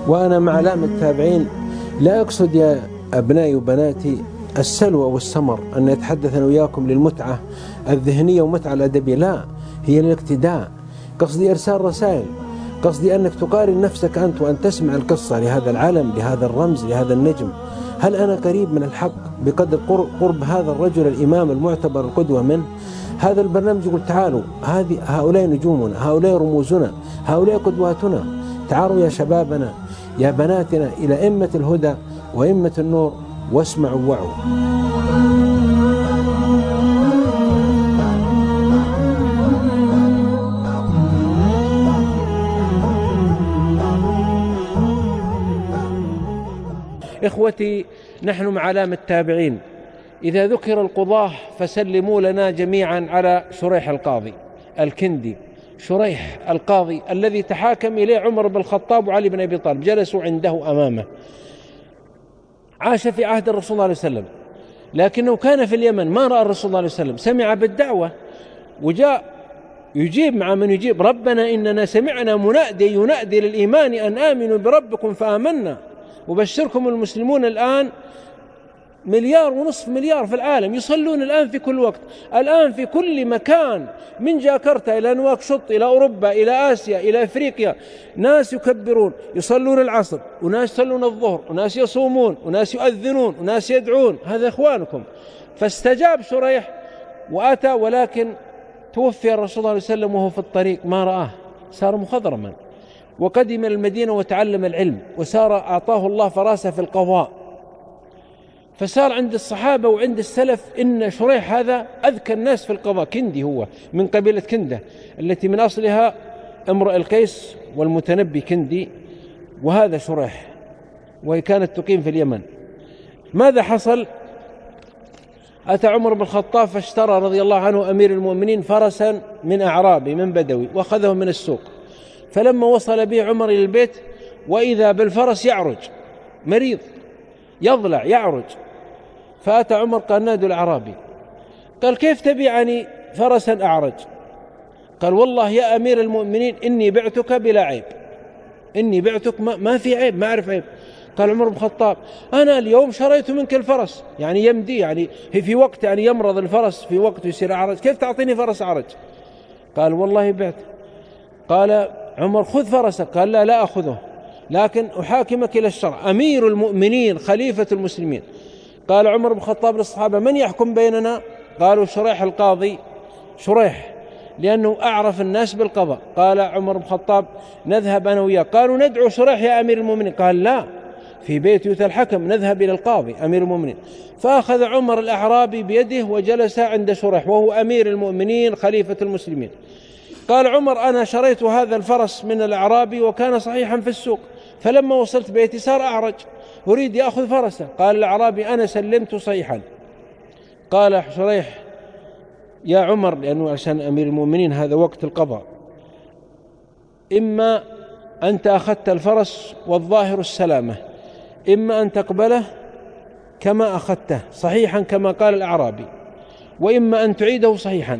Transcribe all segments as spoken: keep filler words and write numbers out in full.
وأنا مع علامة التابعين لا أقصد يا أبنائي وبناتي السلوى والسمر أن يتحدث أنا وياكم للمتعة الذهنية ومتعة الأدبية، لا، هي الاقتداء. قصدي إرسال رسائل، قصدي أنك تقارن نفسك أنت وأن تسمع القصة لهذا العلم، لهذا الرمز، لهذا النجم. هل أنا قريب من الحق بقدر قرب هذا الرجل الإمام المعتبر القدوة منه؟ هذا البرنامج يقول تعالوا، هذه هؤلاء نجومنا، هؤلاء رموزنا، هؤلاء قدواتنا، تعالوا يا شبابنا يا بناتنا إلى أئمة الهدى وأئمة النور واسمعوا وعوا. إخوتي، نحن مع علامة التابعين. إذا ذكر القضاة فسلموا لنا جميعا على شريح القاضي الكندي. شريح القاضي الذي تحاكم إليه عمر بن الخطاب وعلي بن أبي طالب، جلسوا عنده أمامه. عاش في عهد الرسول صلى الله عليه وسلم، لكنه كان في اليمن، ما رأى الرسول صلى الله عليه وسلم، سمع بالدعوة وجاء يجيب مع من يجيب: ربنا إننا سمعنا منادي ينادي للإيمان أن آمنوا بربكم فآمنا، وبشركم المسلمون الآن مليار ونصف مليار في العالم يصلون الآن في كل وقت، الآن في كل مكان، من جاكرتا إلى نواكشوط إلى أوروبا إلى آسيا إلى أفريقيا، ناس يكبرون يصلون العصر، وناس يصلون الظهر، وناس يصومون، وناس يؤذنون، وناس يدعون، هذا إخوانكم. فاستجاب شريح وأتى، ولكن توفي الرسول صلى الله عليه وسلم وهو في الطريق، ما رآه، صار مخضرما، وقدم المدينة وتعلم العلم، وسار أعطاه الله فراسة في القضاء. فصار عند الصحابة وعند السلف إن شريح هذا أذكى الناس في القضاء. كندي، هو من قبيلة كندة التي من أصلها امرؤ القيس والمتنبي كندي، وهذا شريح، وهي كانت تقيم في اليمن. ماذا حصل؟ أتى عمر بن الخطاب فاشترى رضي الله عنه أمير المؤمنين فرسا من أعرابي من بدوي، وأخذه من السوق. فلما وصل به عمر إلى البيت وإذا بالفرس يعرج، مريض يضلع يعرج. فأتى عمر قال: نادوا الأعرابي. قال: كيف تبيعني فرسا أعرج؟ قال: والله يا أمير المؤمنين إني بعتك بلا عيب، إني بعتك ما, ما في عيب، ما أعرف عيب. قال عمر بن الخطاب: أنا اليوم شريت منك الفرس، يعني يمدي، يعني في وقت يعني يمرض الفرس، في وقت يصير أعرج، كيف تعطيني فرس أعرج؟ قال: والله بعت. قال عمر: خذ فرسك. قال: لا لا أخذه، لكن أحاكمك إلى الشرع، أمير المؤمنين خليفة المسلمين. قال عمر بن الخطاب للصحابة: من يحكم بيننا؟ قالوا: شريح القاضي، شريح، لأنه أعرف الناس بالقضاء. قال عمر بن الخطاب: نذهب أنا وياه. قالوا: ندعو شريح يا أمير المؤمنين. قال: لا، في بيت يؤتى الحكم، نذهب إلى القاضي أمير المؤمنين. فأخذ عمر الأعرابي بيده وجلس عند شريح وهو أمير المؤمنين خليفة المسلمين. قال عمر: أنا شريت هذا الفرس من الأعرابي وكان صحيحا في السوق، فلما وصلت بيتي صار أعرج، أريد يأخذ فرسه. قال الأعرابي: أنا سلمت صحيحا. قال شريح: يا عمر، لأنه عشان أمير المؤمنين هذا وقت القضاء، إما أنت أخذت الفرس والظاهر السلامة، إما أن تقبله كما أخذته صحيحا كما قال الأعرابي، وإما أن تعيده صحيحا.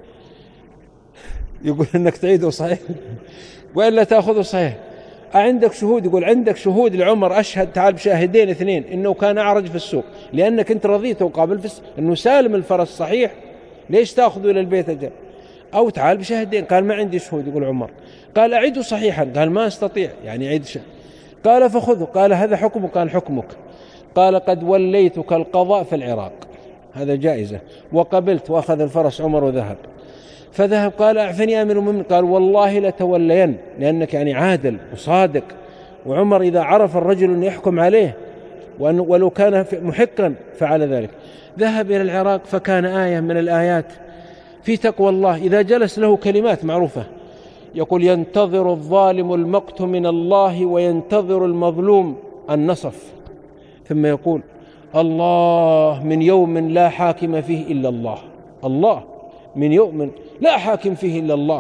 يقول أنك تعيده صحيح وإلا تأخذه صحيح. عندك شهود؟ يقول: عندك شهود لعمر، أشهد، تعال بشاهدين اثنين إنه كان أعرج في السوق، لأنك أنت رضيته وقابل في أنه سالم الفرس صحيح، ليش تأخذه إلى البيت أجل؟ أو تعال بشاهدين. قال: ما عندي شهود. يقول عمر. قال: أعيده صحيحا. قال: ما أستطيع، يعني عيد شهد. قال: فخذه. قال: هذا حكمك. قال: حكمك. قال: قد وليتك القضاء في العراق، هذا جائزة. وقبلت، وأخذ الفرس عمر وذهب. فذهب. قال: أعفني أمير المؤمنين. قال: والله لتولين، لأنك يعني عادل وصادق. وعمر إذا عرف الرجل أن يحكم عليه، ولو كان محقا فعل ذلك. ذهب إلى العراق، فكان آية من الآيات في تقوى الله. إذا جلس له كلمات معروفة، يقول: ينتظر الظالم المقت من الله، وينتظر المظلوم النصف. ثم يقول: الله من يوم لا حاكم فيه إلا الله، الله من يوم لا حاكم فيه إلا الله.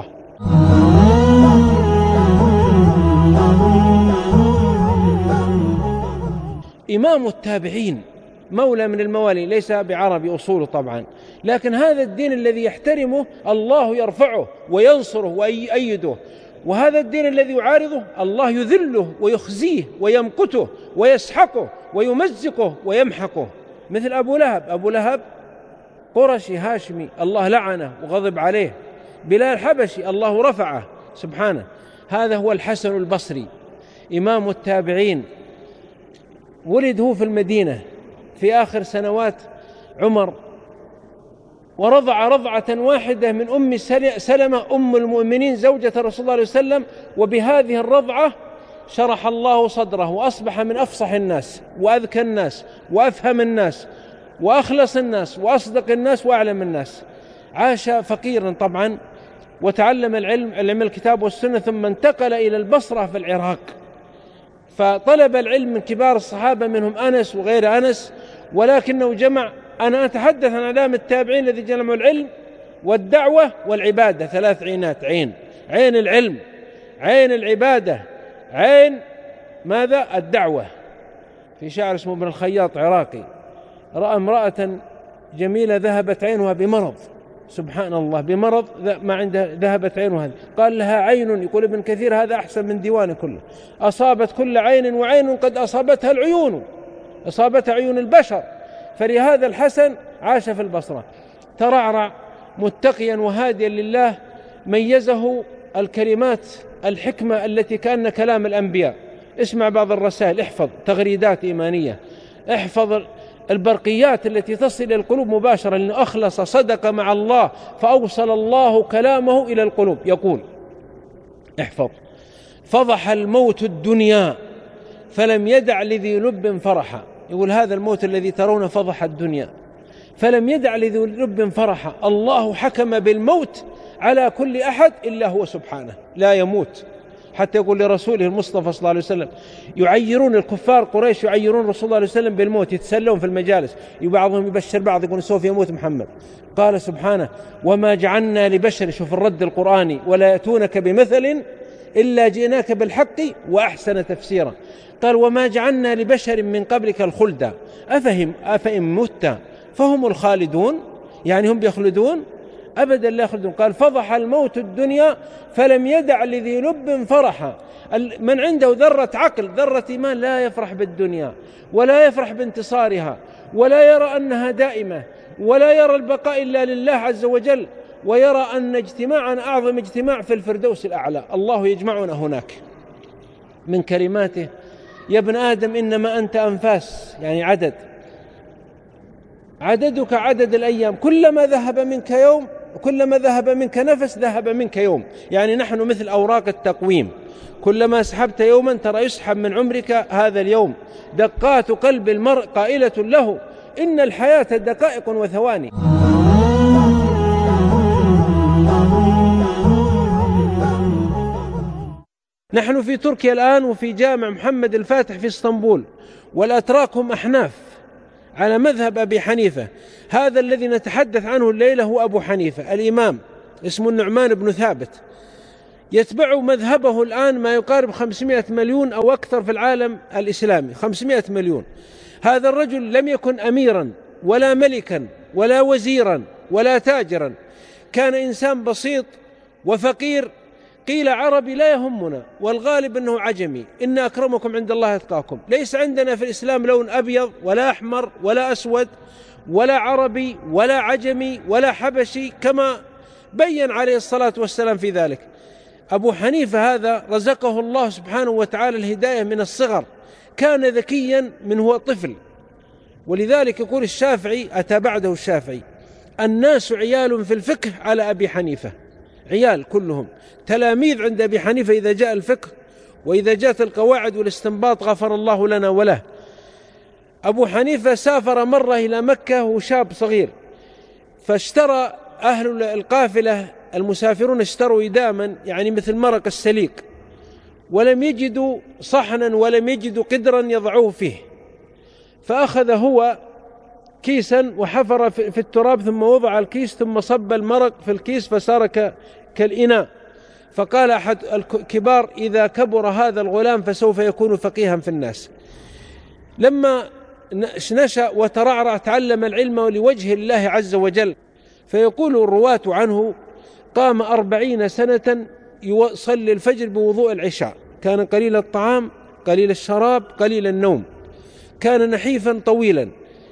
إمام التابعين، مولى من الموالي، ليس بعربي أصوله طبعا، لكن هذا الدين الذي يحترمه الله يرفعه وينصره ويؤيده، وهذا الدين الذي يعارضه الله يذله ويخزيه ويمقته ويسحقه ويمزقه ويمحقه، مثل أبو لهب. أبو لهب قرشي هاشمي الله لعنه وغضب عليه، بلال حبشي الله رفعه سبحانه. هذا هو الحسن البصري إمام التابعين، ولد هو في المدينة في آخر سنوات عمر، ورضع رضعة واحدة من أم سلمة أم المؤمنين زوجة رسول الله صلى الله عليه وسلم، وبهذه الرضعة شرح الله صدره وأصبح من أفصح الناس وأذكى الناس وأفهم الناس وأخلص الناس وأصدق الناس وأعلم الناس. عاش فقيرا طبعا، وتعلم العلم علم الكتاب والسنة، ثم انتقل إلى البصرة في العراق، فطلب العلم من كبار الصحابة منهم أنس وغير أنس، ولكنه جمع. أنا أتحدث عن علام التابعين الذي جمعوا العلم والدعوة والعبادة، ثلاث عينات: عين عين العلم، عين العبادة، عين ماذا؟ الدعوة. في شاعر اسمه ابن الخياط عراقي رأى امرأة جميلة ذهبت عينها بمرض، سبحان الله، بمرض ما عنده ذهبت عينها، قال لها عين، يقول ابن كثير هذا أحسن من ديوانه كله، أصابت كل عين وعين قد أصابتها العيون، أصابتها عيون البشر. فلهذا الحسن عاش في البصرة، ترعرع متقيا وهاديا لله، ميزه الكلمات الحكمة التي كأن كلام الأنبياء. اسمع بعض الرسائل، احفظ تغريدات إيمانية، احفظ البرقيات التي تصل إلى القلوب مباشرة، لأنه أخلص صدق مع الله فأوصل الله كلامه إلى القلوب. يقول احفظ: فضح الموت الدنيا فلم يدع لذي لب فرحا. يقول هذا الموت الذي ترون فضح الدنيا فلم يدع لذي لب فرحا. الله حكم بالموت على كل أحد إلا هو سبحانه، لا يموت. حتى يقول لرسوله المصطفى صلى الله عليه وسلم، يعيرون الكفار قريش يعيرون رسول الله عليه وسلم بالموت، يتسلون في المجالس، بعضهم يبشر بعض يقول سوف يموت محمد. قال سبحانه: وما جعلنا لبشر، شوف الرد القرآني، ولا يأتونك بمثل إلا جئناك بالحق وأحسن تفسيرا. قال: وما جعلنا لبشر من قبلك الخلد أفهم أفإن مت فهم الخالدون، يعني هم بيخلدون؟ أبدا لا يخلدون. قال: فضح الموت الدنيا فلم يدع لذي لب فرحا. من عنده ذرة عقل ذرة إيمان لا يفرح بالدنيا ولا يفرح بانتصارها ولا يرى أنها دائمة ولا يرى البقاء إلا لله عز وجل، ويرى أن اجتماعنا أعظم اجتماع في الفردوس الأعلى، الله يجمعنا هناك. من كلماته: يا ابن آدم إنما أنت أنفاس، يعني عدد، عددك عدد الأيام، كلما ذهب منك يوم كلما ذهب منك نفس ذهب منك يوم. يعني نحن مثل أوراق التقويم، كلما سحبت يوما ترى يسحب من عمرك هذا اليوم. دقات قلب المرء قائلة له إن الحياة دقائق وثواني. نحن في تركيا الآن، وفي جامع محمد الفاتح في اسطنبول، والأتراك هم أحناف على مذهب أبي حنيفة. هذا الذي نتحدث عنه الليلة هو أبو حنيفة الإمام، اسمه النعمان بن ثابت، يتبع مذهبه الآن ما يقارب خمسمائة مليون أو أكثر في العالم الإسلامي، خمسمائة مليون. هذا الرجل لم يكن أميرا ولا ملكا ولا وزيرا ولا تاجرا، كان إنسان بسيط وفقير، قيل عربي لا يهمنا، والغالب أنه عجمي. إن أكرمكم عند الله أتقاكم. ليس عندنا في الإسلام لون أبيض ولا أحمر ولا أسود ولا عربي ولا عجمي ولا حبشي، كما بين عليه الصلاة والسلام في ذلك. أبو حنيفة هذا رزقه الله سبحانه وتعالى الهداية من الصغر، كان ذكيا من هو طفل. ولذلك يقول الشافعي، أتى بعده الشافعي: الناس عيال في الفقه على أبي حنيفة، عيال كلهم تلاميذ عند أبي حنيفة إذا جاء الفقه، وإذا جاءت القواعد والاستنباط غفر الله لنا وله. أبو حنيفة سافر مرة إلى مكة وشاب صغير، فاشترى أهل القافلة المسافرون اشتروا إداما، يعني مثل مرق السليق، ولم يجدوا صحنا ولم يجدوا قدرا يضعوه فيه، فأخذ هو كيسا وحفر في التراب ثم وضع الكيس ثم صب المرق في الكيس فصار كالإناء. فقال أحد الكبار: إذا كبر هذا الغلام فسوف يكون فقيها في الناس. لما نشأ وترعرع تعلم العلم لوجه الله عز وجل. فيقول الرواة عنه: قام أربعين سنة يصلي الفجر بوضوء العشاء، كان قليل الطعام قليل الشراب قليل النوم، كان نحيفا طويلا،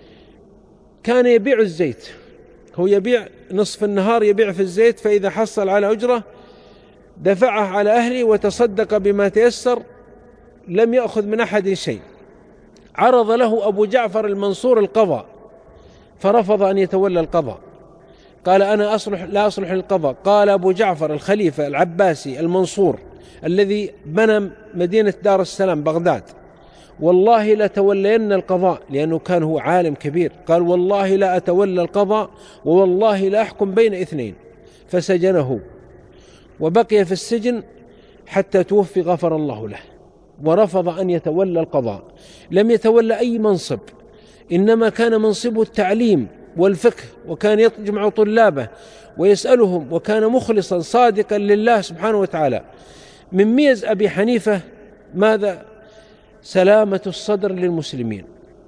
كان يبيع الزيت، هو يبيع نصف النهار يبيع في الزيت، فإذا حصل على أجرة دفعه على أهله وتصدق بما تيسر، لم يأخذ من أحد شيء. عرض له أبو جعفر المنصور القضاء فرفض أن يتولى القضاء، قال أنا أصلح لا أصلح للقضاء. قال أبو جعفر الخليفة العباسي المنصور الذي بنى مدينة دار السلام بغداد، والله لا تولين القضاء، لأنه كان هو عالم كبير، قال والله لا أتولى القضاء ووالله لا أحكم بين اثنين، فسجنه وبقي في السجن حتى توفي غفر الله له، ورفض أن يتولى القضاء، لم يتولى أي منصب، إنما كان منصبه التعليم والفقه، وكان يجمع طلابه ويسألهم، وكان مخلصا صادقا لله سبحانه وتعالى. من ميز أبي حنيفة ماذا؟ سلامة الصدر للمسلمين،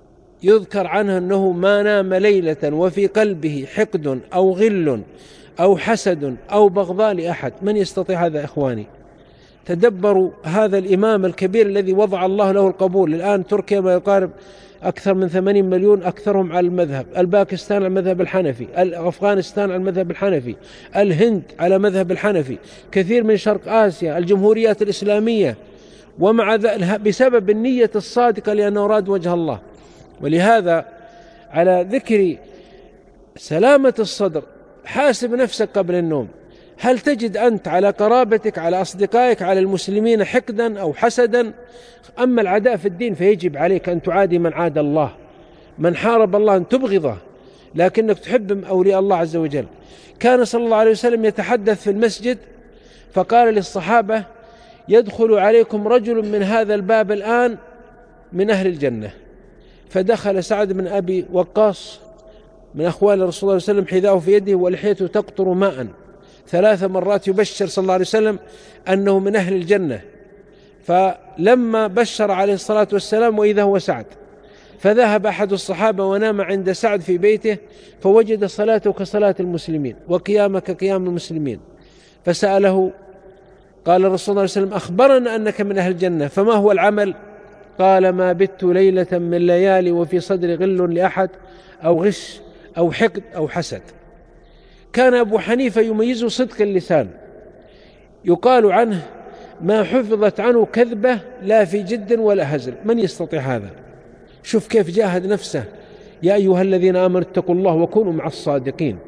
يذكر عنه أنه ما نام ليلة وفي قلبه حقد أو غل أو حسد أو بغضاء لأحد. من يستطيع هذا إخواني؟ تدبروا هذا الإمام الكبير الذي وضع الله له القبول. الآن تركيا ما يقارب أكثر من ثمانين مليون، أكثرهم على المذهب، الباكستان على المذهب الحنفي، أفغانستان على المذهب الحنفي، الهند على مذهب الحنفي، كثير من شرق آسيا، الجمهوريات الإسلامية، ومع ذلك بسبب النية الصادقة لأنه أراد وجه الله. ولهذا على ذكر سلامة الصدر حاسب نفسك قبل النوم، هل تجد أنت على قرابتك على أصدقائك على المسلمين حقدا أو حسدا؟ أما العداء في الدين فيجب عليك أن تعادي من عاد الله، من حارب الله أن تبغضه، لكنك تحب أولياء الله عز وجل. كان صلى الله عليه وسلم يتحدث في المسجد فقال للصحابة يدخل عليكم رجل من هذا الباب الآن من أهل الجنة، فدخل سعد بن أبي وقاص من أخوال الرسول صلى الله عليه وسلم حذاءه في يده ولحيته تقطر ماء، ثلاث مرات يبشر صلى الله عليه وسلم أنه من أهل الجنة. فلما بشر عليه الصلاة والسلام وإذا هو سعد، فذهب أحد الصحابة ونام عند سعد في بيته فوجد صلاته كصلاة المسلمين وقيامك كقيام المسلمين، فسأله قال الرسول صلى الله عليه وسلم أخبرنا أنك من أهل الجنة، فما هو العمل؟ قال ما بت ليلة من ليالي وفي صدر غل لأحد أو غش أو حقد أو حسد. كان أبو حنيفة يميز صدق اللسان، يقال عنه ما حفظت عنه كذبة لا في جد ولا هزل. من يستطيع هذا؟ شوف كيف جاهد نفسه، يا أيها الذين آمنوا اتقوا الله وكونوا مع الصادقين.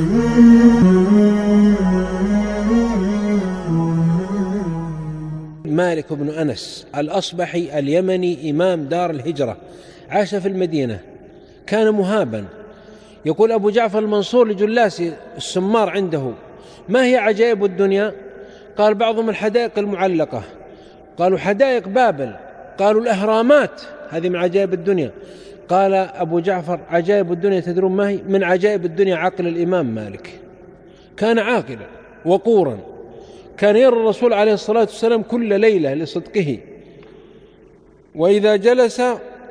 مالك بن أنس الأصبحي اليمني إمام دار الهجرة، عاش في المدينة، كان مهابا. يقول أبو جعفر المنصور لجلاس السمار عنده ما هي عجائب الدنيا؟ قال بعضهم الحدائق المعلقة، قالوا حدائق بابل، قالوا الأهرامات، هذه من عجائب الدنيا. قال أبو جعفر عجائب الدنيا تدرون ما هي؟ من عجائب الدنيا عقل الإمام مالك، كان عاقلا وقورا، كان يرى الرسول عليه الصلاة والسلام كل ليلة لصدقه، وإذا جلس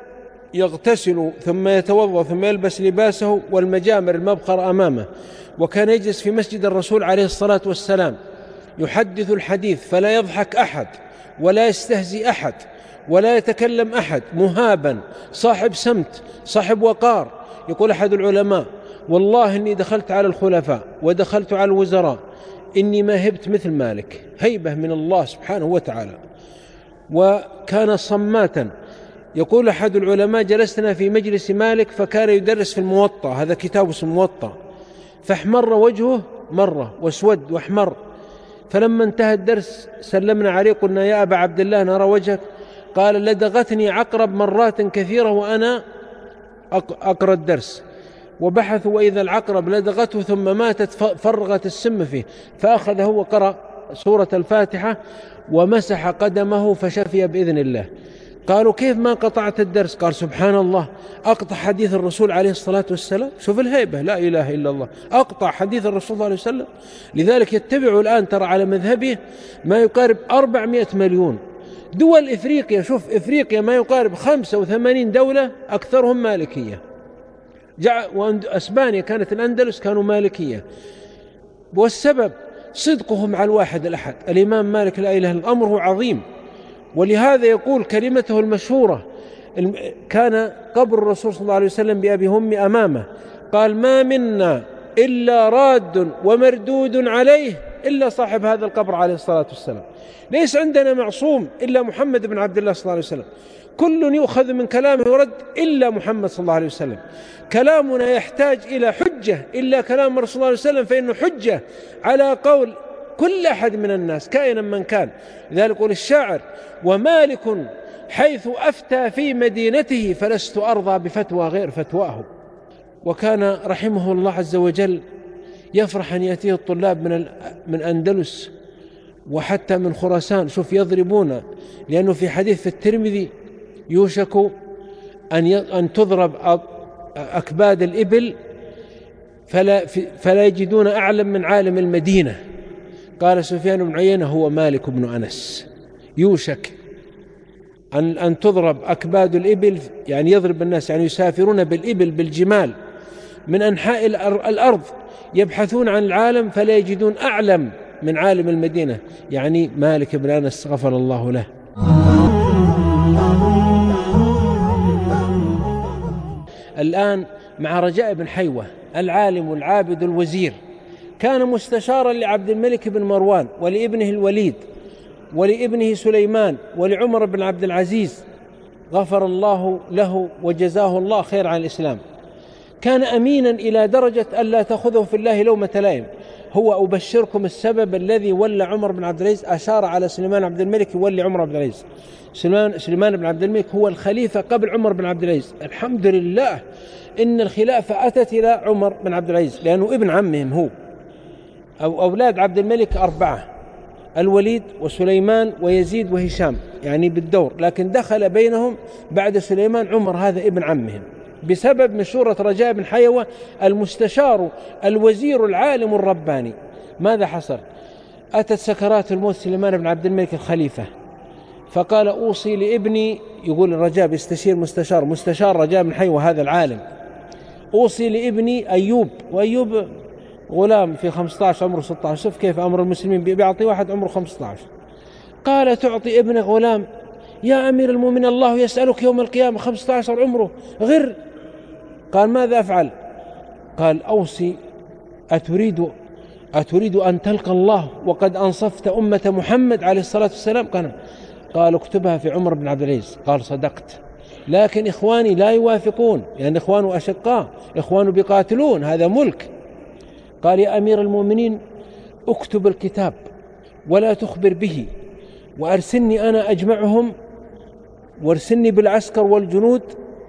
يغتسل ثم يتوضأ ثم يلبس لباسه والمجامر المبخر أمامه، وكان يجلس في مسجد الرسول عليه الصلاة والسلام يحدث الحديث فلا يضحك أحد ولا يستهزي أحد ولا يتكلم أحد، مهابا صاحب سمت صاحب وقار. يقول أحد العلماء والله إني دخلت على الخلفاء ودخلت على الوزراء إني ما هبت مثل مالك، هيبة من الله سبحانه وتعالى، وكان صماتا. يقول أحد العلماء جلسنا في مجلس مالك فكان يدرس في الموطأ، هذا كتاب اسمه الموطأ، فاحمر وجهه مرة واسود واحمر، فلما انتهى الدرس سلمنا عليه قلنا يا أبا عبد الله نرى وجهك، قال لدغتني عقرب مرات كثيرة وأنا أقرأ الدرس، وبحثوا وإذا العقرب لدغته ثم ماتت فرغت السم فيه، فأخذه وقرأ سورة الفاتحة ومسح قدمه فشفي بإذن الله. قالوا كيف ما قطعت الدرس؟ قال سبحان الله، أقطع حديث الرسول عليه الصلاة والسلام، شوف الهيبة، لا إله إلا الله، أقطع حديث الرسول صلى الله عليه وسلم. لذلك يتبعوا الآن ترى على مذهبه ما يقارب أربعمائة مليون. دول إفريقيا، شوف إفريقيا ما يقارب خمسة وثمانين دولة أكثرهم مالكية، وأسبانيا كانت الأندلس كانوا مالكية. والسبب صدقه مع الواحد الأحد. الإمام مالك لا إله إلا أمره عظيم، ولهذا يقول كلمته المشهورة، كان قبر الرسول صلى الله عليه وسلم بأبي هم أمامه، قال: ما منا إلا راد ومردود عليه إلا صاحب هذا القبر عليه الصلاة والسلام. ليس عندنا معصوم إلا محمد بن عبد الله صلى الله عليه وسلم، كل يؤخذ من كلامه ورد إلا محمد صلى الله عليه وسلم. كلامنا يحتاج إلى حجة إلا كلام رسول الله صلى الله عليه وسلم، فإنه حجة على قول كل أحد من الناس كائنا من كان. لذلك يقول الشاعر: ومالك حيث أفتى في مدينته فلست أرضى بفتوى غير فتواه. وكان رحمه الله عز وجل يفرح أن يأتيه الطلاب من من أندلس وحتى من خراسان، شوف يضربون، لأنه في حديث في الترمذي: يوشك أن أن تضرب أكباد الإبل فلا فلا يجدون أعلم من عالم المدينة. قال سفيان بن عيينة: هو مالك بن أنس. يوشك أن أن تضرب أكباد الإبل، يعني يضرب الناس، يعني يسافرون بالإبل بالجمال من أنحاء الأرض يبحثون عن العالم فلا يجدون أعلم من عالم المدينة، يعني مالك بن أنس غفر الله له. الآن مع رجاء بن حيوة العالم العابد الوزير، كان مستشارا لعبد الملك بن مروان ولابنه الوليد ولابنه سليمان ولعمر بن عبد العزيز غفر الله له وجزاه الله خير عن الإسلام. كان أمينا إلى درجة ألا تأخذه في الله لومة لائم. هو أبشركم السبب الذي ولى عمر بن عبد العزيز، أشار على سليمان عبد الملك يولي عمر بن عبد العزيز. سليمان, سليمان بن عبد الملك هو الخليفة قبل عمر بن عبد العزيز. الحمد لله إن الخلافة أتت إلى عمر بن عبد العزيز لأنه ابن عمهم هو. أو أولاد عبد الملك أربعة: الوليد وسليمان ويزيد وهشام، يعني بالدور، لكن دخل بينهم بعد سليمان عمر هذا ابن عمهم بسبب مشورة رجاء بن حيوة المستشار الوزير العالم الرباني. ماذا حصل؟ أتت سكرات الموت سليمان بن عبد الملك الخليفة، فقال: أوصي لابني، يقول الرجاء بيستشير مستشار مستشار رجاء بن حيوة هذا العالم، أوصي لابني أيوب، وأيوب غلام في خمسة عشر عمره ستة عشر. شوف كيف أمر المسلمين، بيعطي واحد عمره خمسة عشر. قال: تعطي ابنك غلام؟ يا أمير المؤمنين الله يسألك يوم القيامة، خمسة عشر عمره، غر. قال: ماذا أفعل؟ قال: أوصي، أتريد أتريد أن تلقى الله وقد أنصفت أمة محمد عليه الصلاة والسلام؟ قال: قال: اكتبها في عمر بن عبد العزيز. قال: صدقت، لكن إخواني لا يوافقون، لأن يعني إخوانه أشقاء، إخوانه بيقاتلون، هذا ملك. قال: يا أمير المؤمنين اكتب الكتاب ولا تخبر به، وأرسلني أنا أجمعهم، وارسلني بالعسكر والجنود،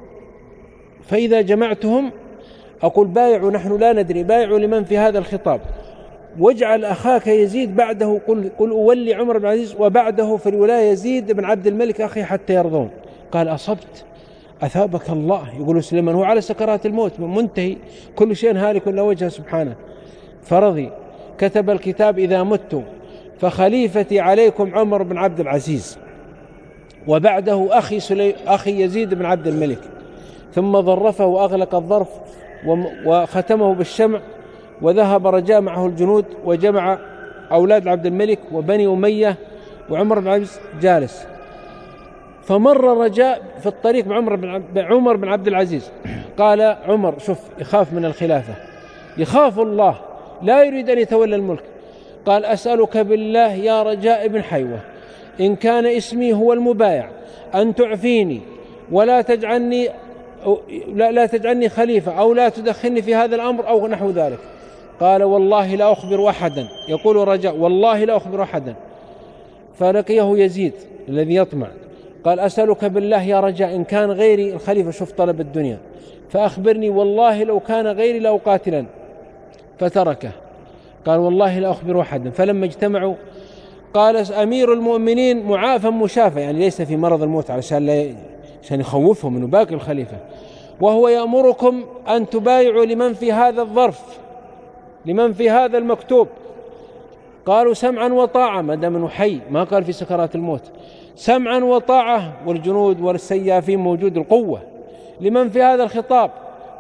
فإذا جمعتهم أقول بايعوا، نحن لا ندري، بايعوا لمن في هذا الخطاب، واجعل أخاك يزيد بعده، قل, قل أولي عمر بن عزيز، وبعده في الولاية يزيد بن عبد الملك أخي حتى يرضون. قال: أصبت، أثابك الله. يقول سليمان هو على سكرات الموت منتهي، كل شيء هالك إلا وجهه سبحانه. فرضي، كتب الكتاب: إذا مت فخليفتي عليكم عمر بن عبد العزيز، وبعده أخي, سلي... أخي يزيد بن عبد الملك. ثم ظرفه وأغلق الظرف وختمه بالشمع، وذهب رجاء معه الجنود، وجمع أولاد عبد الملك وبني أمية، وعمر بن عبد جالس. فمر رجاء في الطريق بعمر بن عبد, عمر بن عبد العزيز. قال عمر، شوف يخاف من الخلافة، يخاف الله، لا يريد أن يتولى الملك. قال: أسألك بالله يا رجاء بن حيوة، إن كان اسمي هو المبايع، أن تعفيني ولا تجعلني لا, لا تجعلني خليفة، أو لا تدخلني في هذا الأمر أو نحو ذلك. قال: والله لا أخبر أحدا. يقول رجاء: والله لا أخبر أحدا. فلقيه يزيد الذي يطمع، قال: أسألك بالله يا رجاء، إن كان غيري الخليفة، شوف طلب الدنيا، فأخبرني، والله لو كان غيري لأقاتلا. فتركه، قال: والله لا أخبر أحدا. فلما اجتمعوا قال: أمير المؤمنين معافى مشافى، يعني ليس في مرض الموت، علشان لا عشان يخوفهم منه باقي الخليفة، وهو يأمركم أن تبايعوا لمن في هذا الظرف، لمن في هذا المكتوب. قالوا: سمعا وطاعة، ما دام انه حي، ما قال في سكرات الموت، سمعا وطاعة، والجنود والسيافين موجود القوة. لمن في هذا الخطاب؟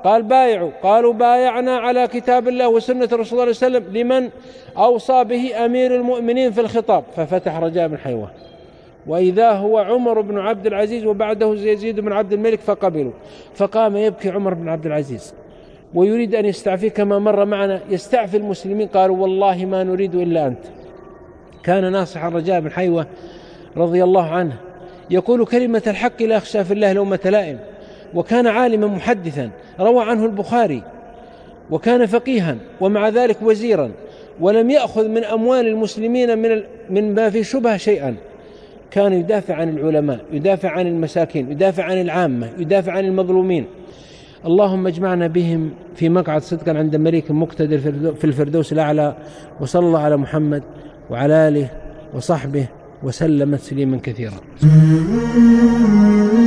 قال بايعوا، قالوا بايعنا على كتاب الله وسنة رسول الله صلى الله عليه وسلم لمن أوصى به أمير المؤمنين في الخطاب، ففتح رجاء بن حيوة، وإذا هو عمر بن عبد العزيز وبعده يزيد بن عبد الملك فقبلوا. فقام يبكي عمر بن عبد العزيز ويريد أن يستعفي كما مر معنا، يستعفي المسلمين، قالوا والله ما نريد إلا أنت. كان ناصح الرجاء بن حيوة رضي الله عنه يقول كلمة الحق لا يخشى في الله لومة لائم، وكان عالما محدثا روى عنه البخاري، وكان فقيها ومع ذلك وزيرا، ولم يأخذ من أموال المسلمين من من ما في شبهة شيئا. كان يدافع عن العلماء، يدافع عن المساكين، يدافع عن العامة، يدافع عن المظلومين. اللهم اجمعنا بهم في مقعد صدق عند مليك مقتدر في الفردوس الأعلى. وصلى الله على محمد وعلى آله وصحبه وسلم تسليما كثيرا.